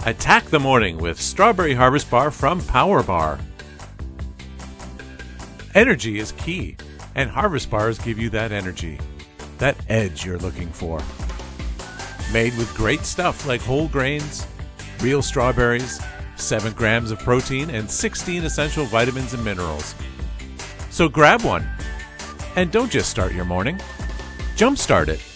Attack the morning with Strawberry Harvest Bar from Power Bar. Energy is key, and Harvest Bars give you that energy, that edge you're looking for. Made with great stuff like whole grains, real strawberries, 7 grams of protein, and 16 essential vitamins and minerals. So grab one, and don't just start your morning, jumpstart it.